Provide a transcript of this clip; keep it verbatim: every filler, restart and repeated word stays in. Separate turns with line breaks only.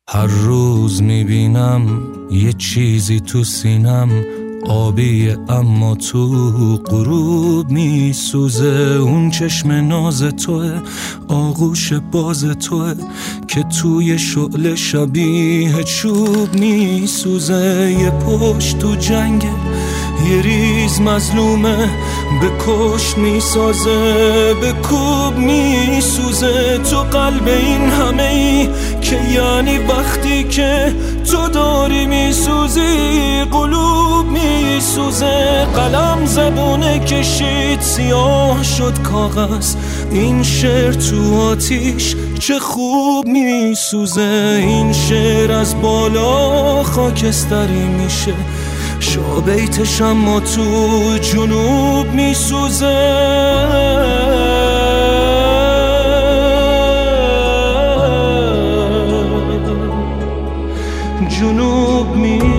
هر روز میبینم یه چیزی تو سینم آبیه اما تو غروب میسوزه. اون چشم ناز توه، آغوش باز توه که توی شعله شبیه چوب میسوزه. یه پشت تو جنگه، یه ریز مظلومه، به کشت میسازه، به کوب میسوزه. تو قلب این همه ای که یعنی وقتی که تو داری میسوزی قلوب میسوزه. قلم زبونه کشید سیاه شد کاغذ، این شعر تو آتیش چه خوب میسوزه. این شعر از بالا خاکستری میشه، شابیتش اما تو جنوب میسوزه. جنوب می